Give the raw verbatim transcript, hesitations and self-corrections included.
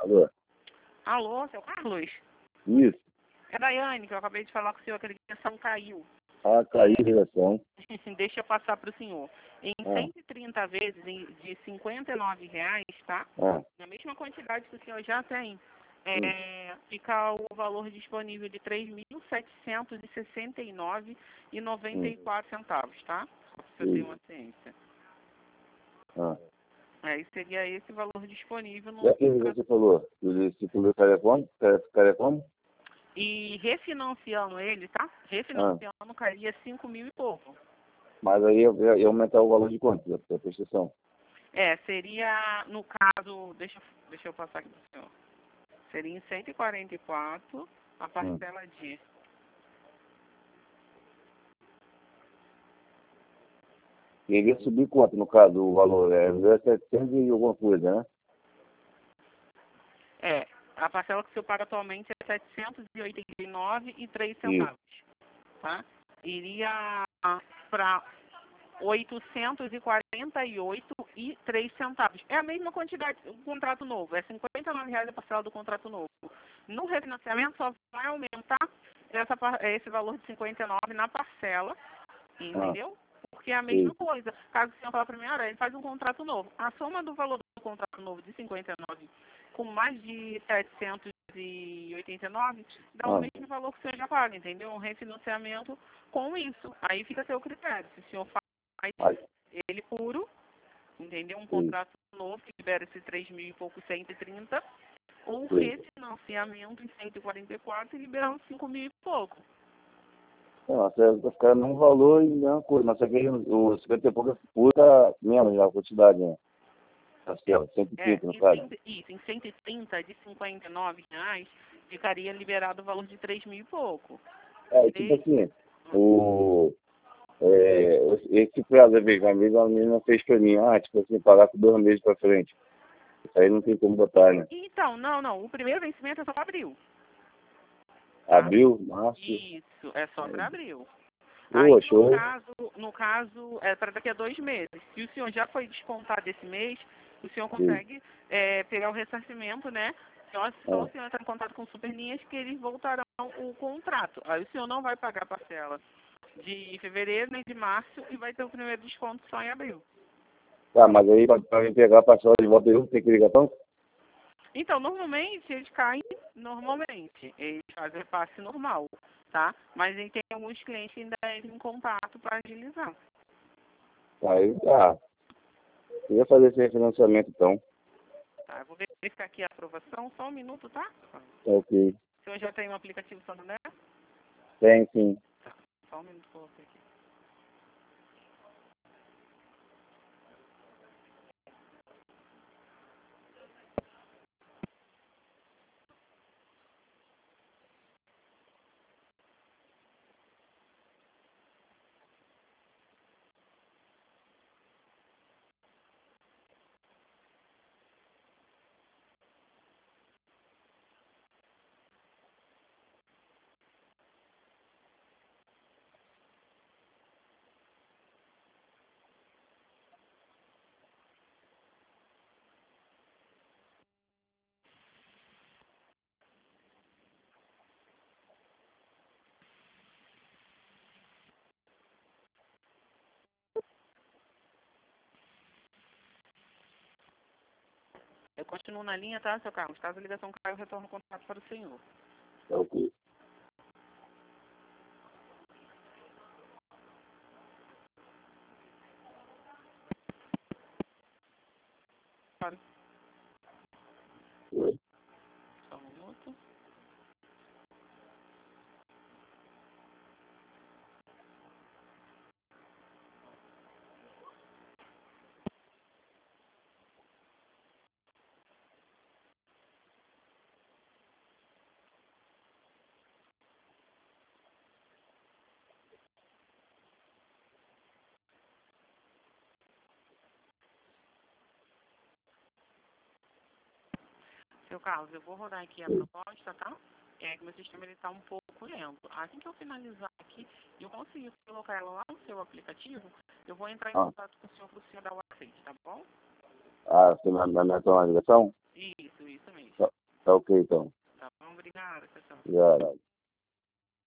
Alô? Alô, seu Carlos? Isso. É Daiane, que eu acabei de falar com o senhor que a ligação caiu. Ah, caiu a ligação. Deixa eu passar para o senhor. Em Ah, cento e trinta vezes em- de cinquenta e nove reais, tá? ah, Na mesma quantidade que o senhor já tem, hum, é, fica o valor disponível de três mil setecentos e sessenta e nove reais e noventa hum, e quatro centavos, tá? Só para o senhor ter sim. uma ciência. Ah. Aí seria esse valor disponível E no aquele que você falou? Ele se falou telecom? Tele- Telecom? E refinanciando ele, tá? Ah, Refinanciando cairia cinco mil e pouco. mas aí ia, ia aumentar o valor de quanto da da prestação? É, seria, no caso, deixa, eu- deixa eu passar aqui para o senhor. Seria em cento e quarenta e quatro a Hum. parcela de... E ele ia subir quanto, no caso, o valor? É setecentos e alguma coisa, né? É, a parcela que o senhor paga atualmente é setecentos e oitenta e nove reais e três Isso. centavos, tá? Iria para oitocentos e quarenta e oito reais e três centavos. É a mesma quantidade, o contrato novo, é cinquenta e nove reais a parcela do contrato novo. No refinanciamento só vai aumentar essa, par- esse valor de cinquenta e nove reais na parcela, Ah, entendeu? Porque é a mesma sim. coisa. Caso o senhor falar para mim, olha, ele faz um contrato novo. A soma do valor do contrato novo de cinquenta e nove com mais de setecentos e oitenta e nove dá o Ah, mesmo valor que o senhor já paga, entendeu? Um refinanciamento com isso. Aí fica a seu critério. Se o senhor faz mas, ele puro, entendeu? Um sim, contrato novo que libera esse três mil e pouco, cento e trinta, ou um sim. refinanciamento em cento e quarenta e quatro e liberando cinco mil e pouco. Não, você vai ficar num valor e mesma coisa, mas só que aí o cinquenta e pouco é pura menos já a quantidade, né? Assim, ó, cento e É, trinta no em caso. cem, isso, em cento e trinta de cinquenta e nove reais, ficaria liberado o valor de três mil e pouco. É, tipo E, assim, o, é, esse prazo aí, que a amiga a menina fez pra mim, ah, tipo assim, pagar com dois meses pra frente. Isso aí não tem como botar, né? então, não, não, o primeiro vencimento é só para abril, tá? Abril, março, Isso, é só para abril. Aí, pô, no show. caso, no caso, é para daqui a dois meses. Se o senhor já foi descontado esse mês, o senhor Sim. consegue é, pegar o ressarcimento, né? Só, só Ah, o senhor entrar em contato com Superlinhas que eles voltarão o contrato. Aí o senhor não vai pagar a parcela de fevereiro nem de março e vai ter o primeiro desconto só em abril. tá, mas aí pra, pra mim pegar a parcela de volta eu tem que ligar então? Então, normalmente, eles caem normalmente. Eles fazem repasse normal, tá? Mas aí tem alguns clientes que ainda entram em contato para agilizar. Aí, tá. Eu ia fazer esse refinanciamento então. Tá, eu vou verificar aqui a aprovação, só um minuto, tá? Tá ok. O senhor já tem um aplicativo Santander? Tem sim. Só um minuto que eu vou ver aqui. Eu continuo na linha, tá, seu Carlos? Caso a ligação caia, eu retorno o contato para o senhor. Tá ok. Claro. Oi. Só um minuto. Seu Carlos, eu vou rodar aqui a proposta, tá? É que meu sistema está um pouco lento. Assim que eu finalizar aqui e eu conseguir colocar ela lá no seu aplicativo, eu vou entrar em Ah, contato com o senhor para o senhor dar o aceite, tá bom? ah, você vai vai me dar uma ligação? Isso, isso mesmo. Tá. Tá ok, então. Tá bom, obrigada, tchau, tchau. Já,